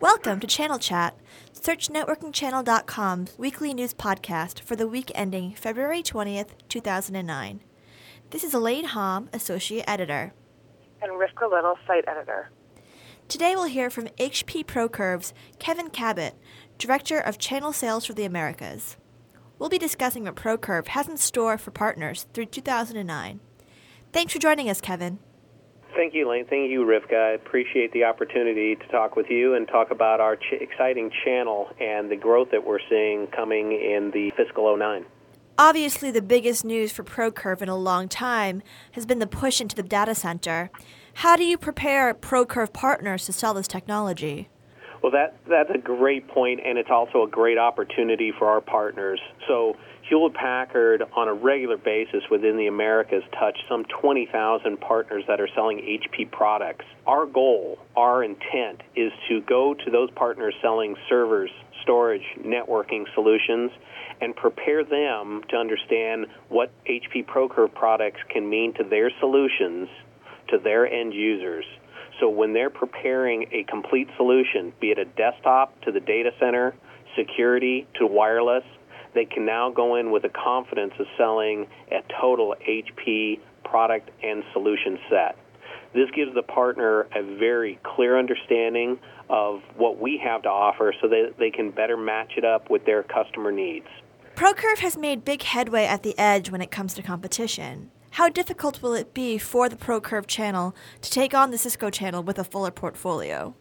Welcome to Channel Chat, SearchNetworkingChannel.com's weekly news podcast for the week ending February 20th, 2009. This is Elaine Hom, Associate Editor. And Rivka Little, Site Editor. Today we'll hear from HP ProCurve's Kevin Cabot, Director of Channel Sales for the Americas. We'll be discussing what ProCurve has in store for partners through 2009. Thanks for joining us, Kevin. Thank you, Elaine. Thank you, Rivka. I appreciate the opportunity to talk with you and talk about our exciting channel and the growth that we're seeing coming in the fiscal 09. Obviously, the biggest news for ProCurve in a long time has been the push into the data center. How do you prepare ProCurve partners to sell this technology? Well, that's a great point, and it's also a great opportunity for our partners. So Hewlett-Packard, on a regular basis within the Americas, touch some 20,000 partners that are selling HP products. Our goal, our intent, is to go to those partners selling servers, storage, networking solutions, and prepare them to understand what HP ProCurve products can mean to their solutions, to their end users. So when they're preparing a complete solution, be it a desktop to the data center, security to wireless, they can now go in with the confidence of selling a total HP product and solution set. This gives the partner a very clear understanding of what we have to offer so that they can better match it up with their customer needs. ProCurve has made big headway at the edge when it comes to competition. How difficult will it be for the ProCurve channel to take on the Cisco channel with a fuller portfolio?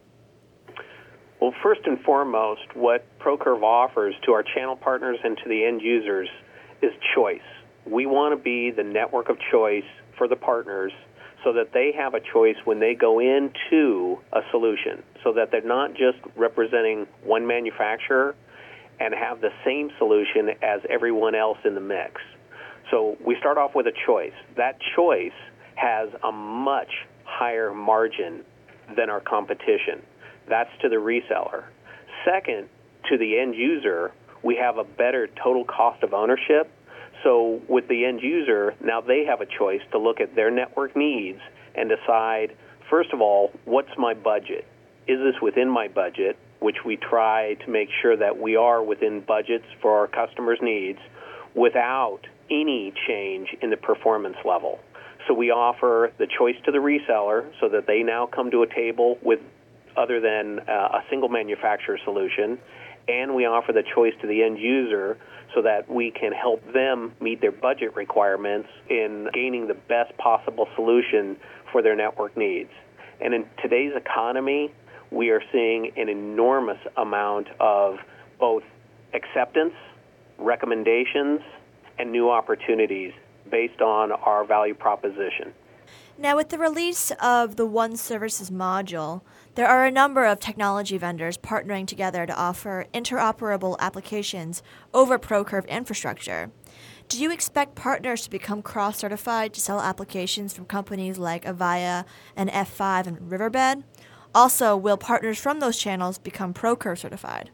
Well, first and foremost, what ProCurve offers to our channel partners and to the end users is choice. We want to be the network of choice for the partners so that they have a choice when they go into a solution, so that they're not just representing one manufacturer and have the same solution as everyone else in the mix. So we start off with a choice. That choice has a much higher margin than our competition. That's to the reseller. Second, to the end user, we have a better total cost of ownership. So with the end user, now they have a choice to look at their network needs and decide, first of all, what's my budget? Is this within my budget, which we try to make sure that we are within budgets for our customers' needs without any change in the performance level. So we offer the choice to the reseller so that they now come to a table with other than a single manufacturer solution, and we offer the choice to the end user so that we can help them meet their budget requirements in gaining the best possible solution for their network needs. And in today's economy, we are seeing an enormous amount of both acceptance, recommendations, and new opportunities based on our value proposition. Now, with the release of the One Services module, there are a number of technology vendors partnering together to offer interoperable applications over ProCurve infrastructure. Do you expect partners to become cross-certified to sell applications from companies like Avaya and F5 and Riverbed? Also, will partners from those channels become ProCurve certified?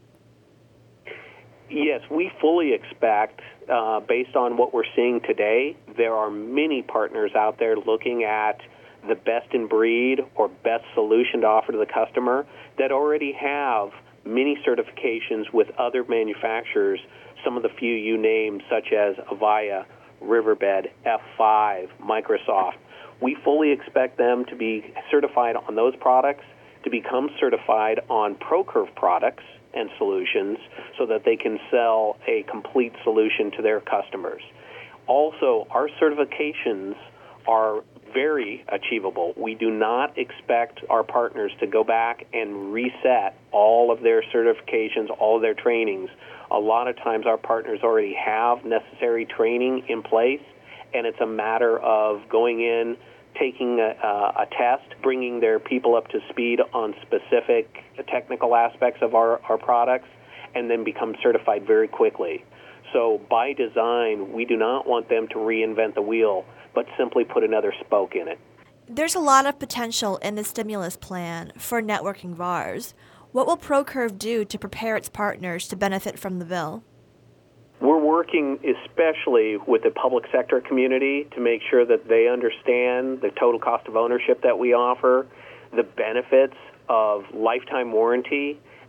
Yes, we fully expect, based on what we're seeing today, there are many partners out there looking at the best in breed or best solution to offer to the customer that already have many certifications with other manufacturers, some of the few you named, such as Avaya, Riverbed, F5, Microsoft. We fully expect them to be certified on those products, to become certified on ProCurve products and solutions so that they can sell a complete solution to their customers. Also, our certifications are very achievable. We do not expect our partners to go back and reset all of their certifications, all of their trainings. A lot of times our partners already have necessary training in place, and it's a matter of going in, taking a test, bringing their people up to speed on specific technical aspects of our products, and then become certified very quickly. So by design, we do not want them to reinvent the wheel, but simply put another spoke in it. There's a lot of potential in the stimulus plan for networking VARs. What will ProCurve do to prepare its partners to benefit from the bill? We're working especially with the public sector community to make sure that they understand the total cost of ownership that we offer, the benefits of lifetime warranty,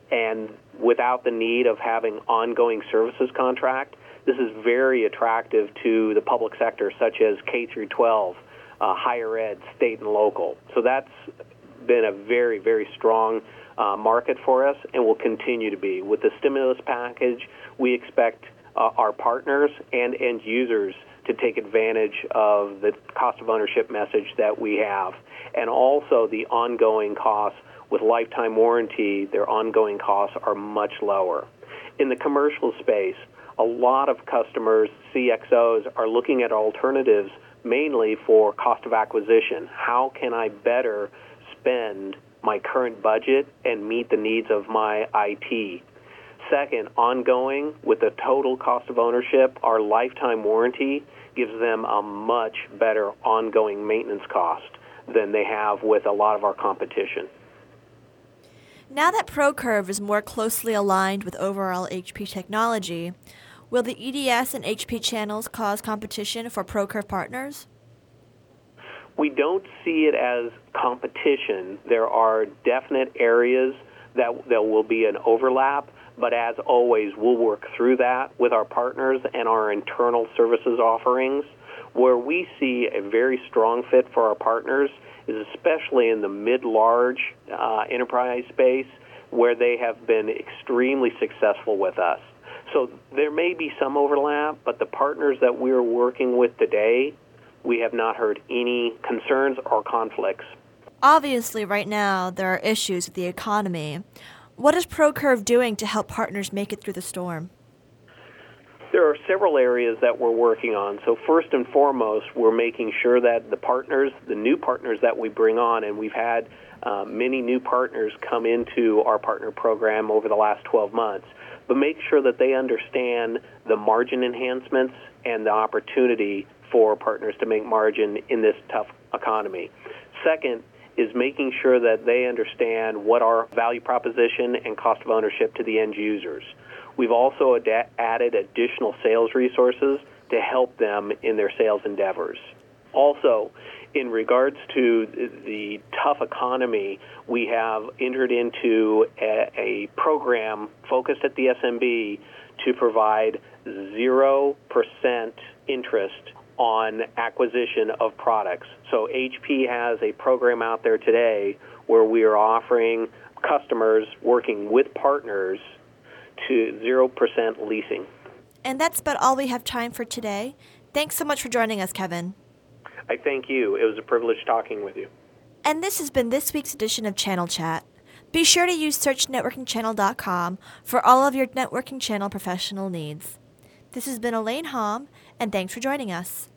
and without the need of having ongoing services contract. This is very attractive to the public sector, such as K through 12, higher ed, state and local. So that's been a very, very strong market for us and will continue to be. With the stimulus package, we expect our partners and end users to take advantage of the cost of ownership message that we have, and also the ongoing costs. With lifetime warranty, their ongoing costs are much lower. In the commercial space, a lot of customers, CXOs, are looking at alternatives mainly for cost of acquisition. How can I better spend my current budget and meet the needs of my IT? Second, ongoing, with the total cost of ownership, our lifetime warranty gives them a much better ongoing maintenance cost than they have with a lot of our competition. Now that ProCurve is more closely aligned with overall HP technology, will the EDS and HP channels cause competition for ProCurve partners? We don't see it as competition. There are definite areas that there will be an overlap, but as always, we'll work through that with our partners and our internal services offerings. Where we see a very strong fit for our partners is especially in the mid-large enterprise space, where they have been extremely successful with us. So there may be some overlap, but the partners that we're working with today, we have not heard any concerns or conflicts. Obviously, right now, there are issues with the economy. What is ProCurve doing to help partners make it through the storm? There are several areas that we're working on. So first and foremost, we're making sure that the partners, the new partners that we bring on, and we've had many new partners come into our partner program over the last 12 months, but make sure that they understand the margin enhancements and the opportunity for partners to make margin in this tough economy. Second is making sure that they understand what our value proposition and cost of ownership to the end users. We've also added additional sales resources to help them in their sales endeavors. Also, in regards to the tough economy, we have entered into a program focused at the SMB to provide 0% interest on acquisition of products. So HP has a program out there today where we are offering customers working with partners to 0% leasing. And that's about all we have time for today. Thanks so much for joining us, Kevin. I thank you. It was a privilege talking with you. And this has been this week's edition of Channel Chat. Be sure to use searchnetworkingchannel.com for all of your networking channel professional needs. This has been Elaine Hom, and thanks for joining us.